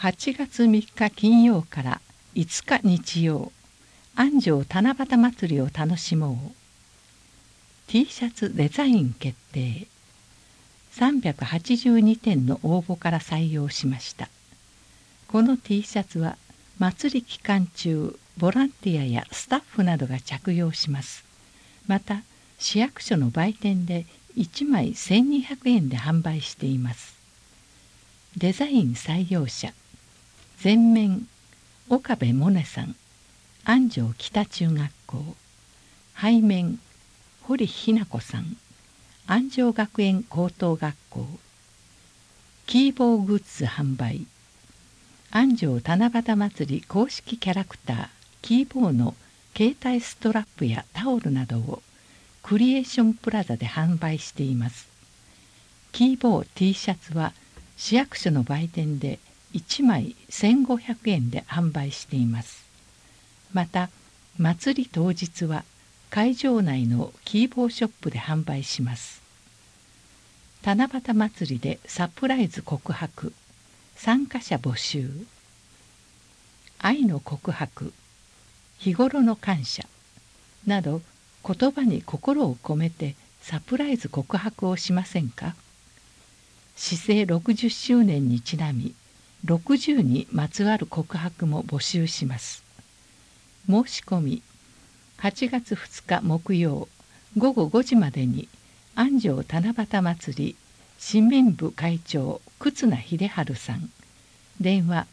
8月3日金曜から5日日曜、安城七夕祭りを楽しもう。 T シャツデザイン決定。382点の応募から採用しました。この T シャツは祭り期間中、ボランティアやスタッフなどが着用します。また市役所の売店で1枚1200円で販売しています。デザイン採用者、前面岡部萌音さん、安城北中学校。背面堀ひな子さん、安城学園高等学校。キーボーグッズ販売、安城七夕祭り公式キャラクターキーボーの携帯ストラップやタオルなどをクリエーションプラザで販売しています。キーボー T シャツは市役所の売店で1枚1500円で販売しています。また祭り当日は会場内のキーボーショップで販売します。七夕祭りでサプライズ告白、参加者募集。愛の告白、日頃の感謝など言葉に心を込めてサプライズ告白をしませんか。市政60周年にちなみ60にまつわる告白も募集します。申し込み8月2日木曜午後5時までに安城七夕祭り市民部会長忽那秀治さん、電話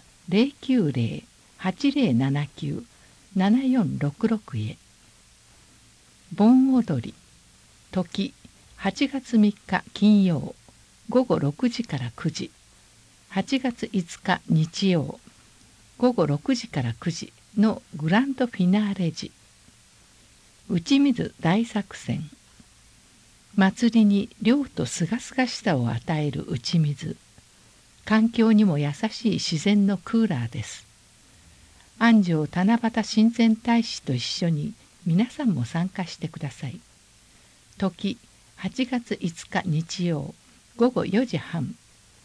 090-8079-7466へ。盆踊り時8月3日金曜午後6時から9時、8月5日日曜午後6時から9時のグランドフィナーレ時。打ち水大作戦、祭りに涼とすがすがしさを与える打ち水、環境にも優しい自然のクーラーです。安城七夕親善大使と一緒に皆さんも参加してください。時8月5日日曜午後4時半。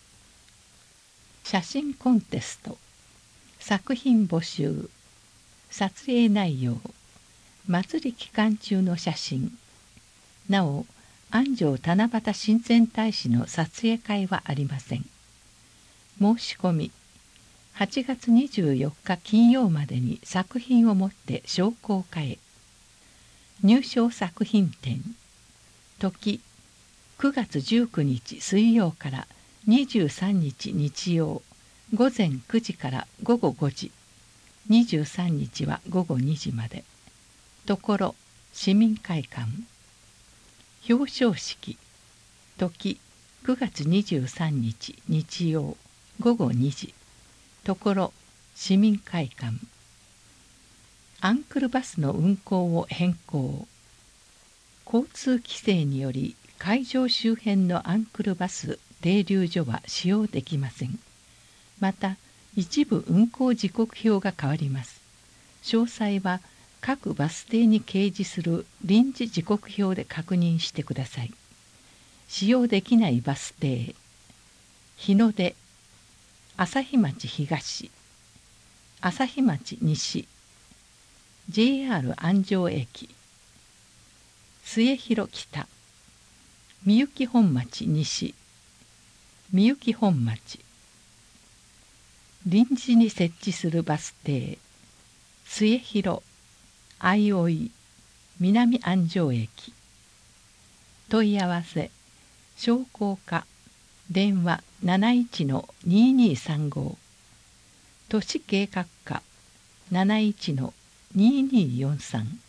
写真コンテスト、作品募集、撮影内容、祭り期間中の写真。なお安城七夕親善大使の撮影会はありません。申し込み8月24日金曜までに作品を持って商工課へ。入賞作品展、時9月19日水曜から23日日曜午前9時から午後5時、23日は午後2時まで。ところ市民会館。表彰式、時9月23日日曜午後2時、ところ市民会館。アンクルバスの運行を変更。交通規制により会場周辺のアンクルバス停留所は使用できません。また一部運行時刻表が変わります。詳細は各バス停に掲示する臨時時刻表で確認してください。使用できないバス停、日の出、朝日町東、朝日町西、JR 安城駅、末広北、みゆき本町西、みゆき本町。臨時に設置するバス停、末広、相生、南安城駅。問い合わせ、商工課、電話71-2235、都市計画課71-2243。